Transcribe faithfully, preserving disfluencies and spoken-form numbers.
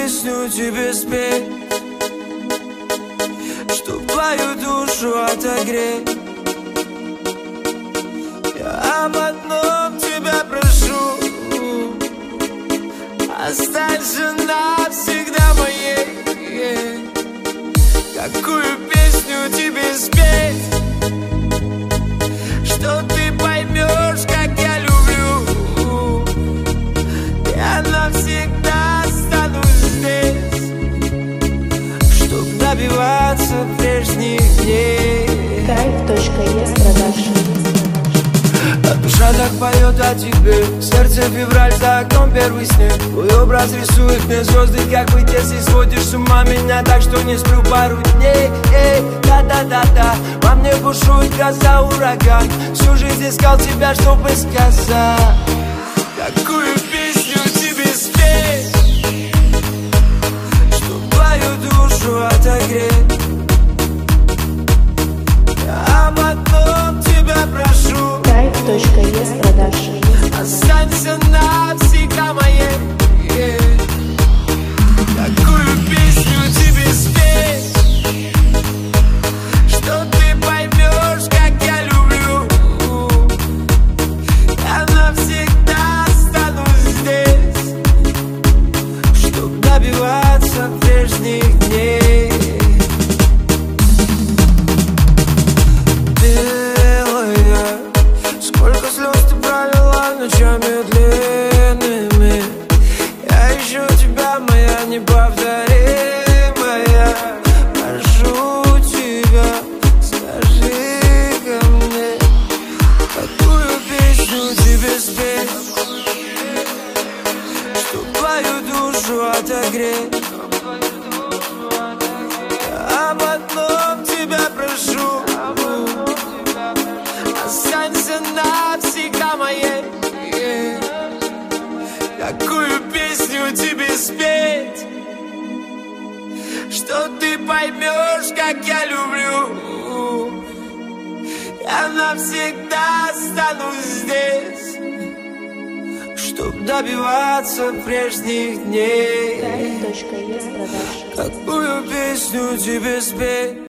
песню тебе спеть, чтоб твою душу отогреть. Я об одном тебя прошу: останься навсегда моей. Какую песню тебе спеть, что ты поймешь, как я люблю. Я навсегда останусь здесь, чтоб добиваться прежних дней. Кайф.ес продакшн. А душа так поет о тебе, сердце февраль, за окном первый снег. Твой образ рисует мне звезды, как в Одессе. Сводишь с ума меня так, что не сплю пару дней. Эй, да-да-да-да, во мне бушует гроза, ураган. Всю жизнь искал тебя, чтобы сказать. Какую песню тебе спеть, чтоб твою душу отогреть. Я об одном тебя прошу: Кайф.ес продакшн. останься навсегда моей. Какую песню тебе спеть, что ты поймешь, как я люблю. Я навсегда останусь здесь, чтоб добиваться прежних дней. Белая, сколько слез ты пролила ночами длинными. Я ищу тебя, моя неповторимая. Прошу тебя, скажи ко мне, какую песню тебе спеть, чтоб твою душу отогреть. Я об одном тебя прошу: останься навсегда моей. Какую песню тебе спеть, что ты поймешь, как я люблю. Я навсегда останусь здесь, чтоб добиваться прежних дней. Кайф.ес продакшн. Какую песню тебе спеть,